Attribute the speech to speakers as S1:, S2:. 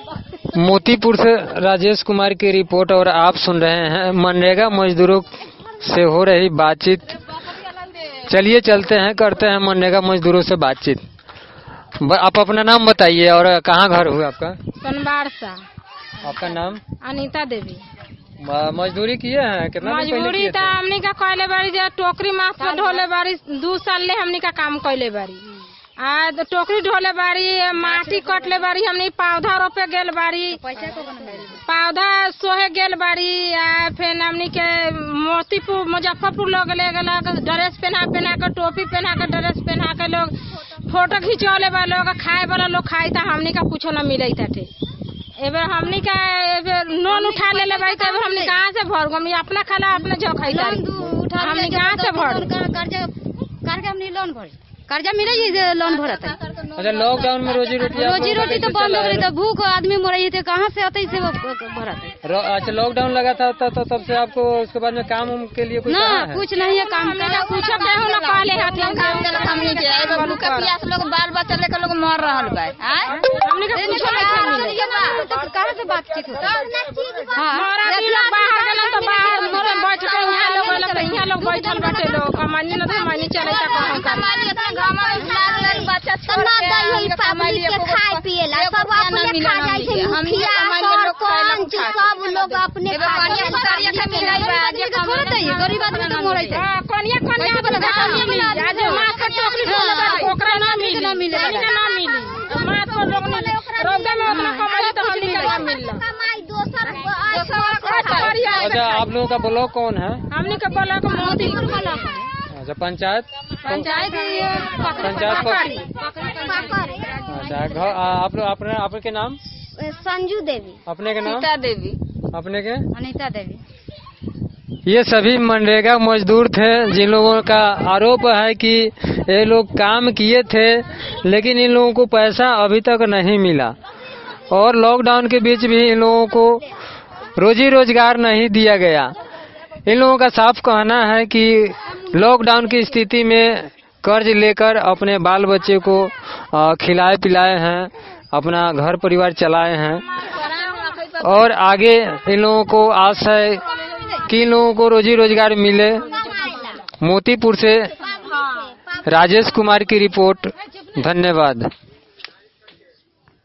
S1: मोतीपुर से राजेश कुमार की रिपोर्ट। और आप सुन रहे हैं मनरेगा मजदूरों से हो रही बातचीत। चलिए चलते हैं, करते हैं मनरेगा मजदूरों से बातचीत। आप अपना नाम बताइए और कहाँ घर हुआ आपका?
S2: सोनबाड़ सा।
S1: आपका नाम?
S2: अनीता देवी।
S1: मजदूरी किए हैं? कितना
S2: मजदूरी तो हमनी का कैले बारी, टोकरी माथ पे ढोले बारी। 2 साल ले हमनी का काम कैले बारी। टोकरी ढोले बारी, माटी कटले बारी, हमनी पौधा रोपे गेल बारी, पौधा सोहे गेल बारी। फिर हमनी के मोतीपुर मुजफ्फरपुर लोग ले गलक, ड्रेस पहना के, टोपी पहना के, ड्रेस पहना के लोग फोटो खिंचौले बा लोग। खाए वाला लोग खाई था, हमनी का कुछ न मिले थे। एबर हमनी का लोन उठा ले भाई, तब हमनी कहाँ से भर? हम अपना खाला अपने जो खाई था, हमनी कहाँ से भर?
S3: कर्जा हमनी लोन भर, कर्जा मिले लोन भरत है।
S1: अच्छा, लॉकडाउन में रोजी रोटी
S3: तो बंद हो गई, तो भूख आदमी मर थे, कहाँ से आते से भरत है।
S1: अच्छा, लॉकडाउन लगा था तो तब से आपको उसके बाद में काम के लिए कुछ
S3: ना कुछ नहीं है काम
S2: कुछ पहले
S3: लोग बाल बच्चा लेकर लोग मर रहा है। कहाँ से बातचीत होता है?
S2: लोग बैठल बाटे, लोग कमानी न कमानी चले
S3: खाए पिएला सब अपने खा जाए थे। मुखिया सरपंच सब लोग अपने गरीब आदमी तो मरे थे।
S2: ओकरा ना मिली।
S1: अच्छा, आप लोगों का ब्लॉक कौन है?
S2: हमने का ब्लॉक मोतीपुर वाला।
S1: अच्छा, पंचायत अच्छा, घर आप लोग अपने के नाम?
S3: संजू देवी।
S1: अपने के नाम?
S2: अनीता देवी।
S1: अपने के?
S3: अनीता देवी।
S1: ये सभी मनरेगा मजदूर थे जिन लोगों का आरोप है कि ये लोग काम किए थे, लेकिन इन लोगों को पैसा अभी तक नहीं मिला। और लॉकडाउन के बीच भी इन लोगों को रोजी रोजगार नहीं दिया गया। इन लोगों का साफ कहना है कि लॉकडाउन की स्थिति में कर्ज लेकर अपने बाल बच्चे को खिलाए पिलाए हैं, अपना घर परिवार चलाए हैं। और आगे इन लोगों को आस है कि इन लोगों को रोजी रोजगार मिले। मोतीपुर से राजेश कुमार की रिपोर्ट। धन्यवाद।